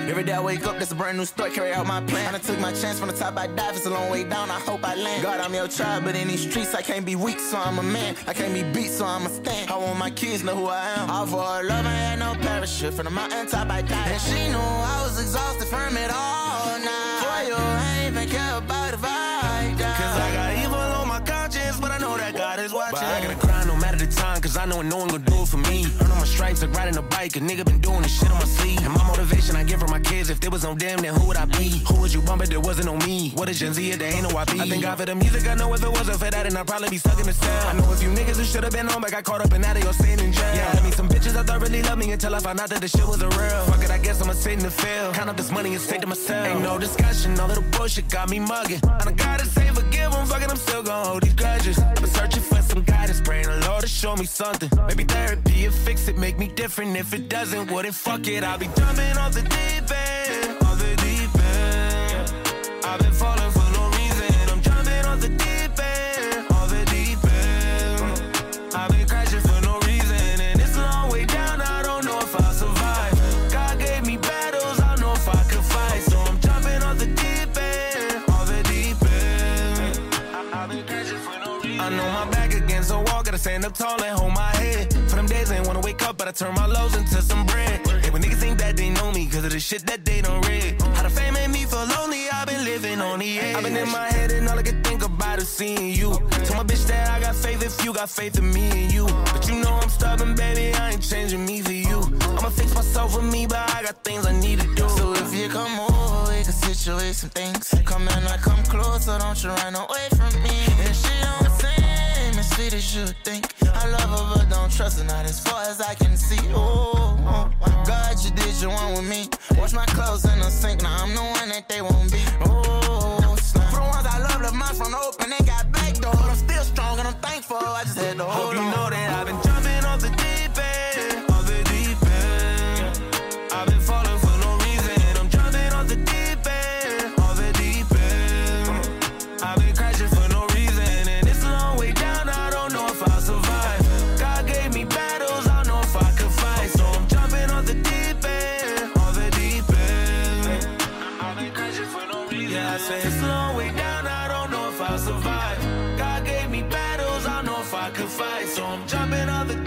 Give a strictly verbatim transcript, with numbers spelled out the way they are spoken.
Every day I wake up, that's a brand new start, carry out my plan. I took my chance from the top, I dive, it's a long way down, I hope I land. God, I'm your child, but in these streets I can't be weak, so I'm a man. I can't be beat, so I'm a stand. I want my kids know who I am. All for her love, I had no parachute. From the mountain top, I died. And she knew I was exhausted from it all now. For you, I ain't even care about if I die. Cause I got evil on my conscience, but I know that God is watching. But I gotta cry no matter the time, cause I know no one gon' do it for me. Earn on my stripes like riding a bike, a nigga been doing this shit on my sleeve. And my motivation I give for my kids, if there was no them, then who would I be? Who would you bump if there wasn't no me? What is Gen Z if there ain't no Y P? I thank God for the music, I know if it wasn't for that, then I'd probably be stuck in the cell. I know a few niggas who should've been on, but got caught up in that, they gon' stay in jail. Yeah, I mean some bitches I thought really loved me until I found out that the shit wasn't real. Fuck it, I guess I'ma sit in the field, count up this money and stay to myself. Ain't no discussion, all little bullshit got me mugging. And I gotta say forgive them, fucking I'm still gon' hold these grudges. I've been searching for some guidance, praying the Lord to show me something. Maybe therapy will fix it, make me different. If it doesn't, well then fuck it, I'll be jumping off the deep end. Off the deep end. I've been falling for no reason. I'm jumping off the deep end. Off the deep end. I've been crashing for no reason. And it's a long way down, I don't know if I'll survive. God gave me battles, I don't know if I could fight. So I'm jumping off the deep end. Off the deep end. I've been crashing for no reason. I know my back against the wall, gotta stand up tall and hold my head. For them days I ain't wanna wake up, but I turn my lows into some bread. Hey, when niggas think that they know me, cause of the shit that they done read. How the fame made me feel lonely, I've been living on the edge. I've been in my head and all I can think about is seeing you. Tell my bitch that I got faith if you got faith in me and you. But you know I'm stubborn, baby, I ain't changing me for you. I'ma fix myself with me, but I got things I need to do. So if you come over, we can situate some things. Come in, I come closer, don't you run away from me. And she don't seem as sweet as you think. I love her, but don't trust her, not as far as I can see. Oh, oh, God, you did your one with me. Wash my clothes in the sink, now I'm the one that they won't be. Oh, snap. For the ones I love, left my front open, they got back door. I'm still strong and I'm thankful, I just had to hold on. Hope you know that I've been jumping off the deep end. Off the deep end. I've been falling for no reason. I'm jumping off the deep end. Off the deep end. I've been crashing for no reason. And it's a long way down, I don't know if I'll survive. God gave me battles, I don't know if I could fight. So I'm jumping off the deep end. Off the deep end. I've been crashing for no reason. Yeah, I say it's a long way down, I don't know if I'll survive. God gave me battles, I don't know if I could fight. So I'm jumping off the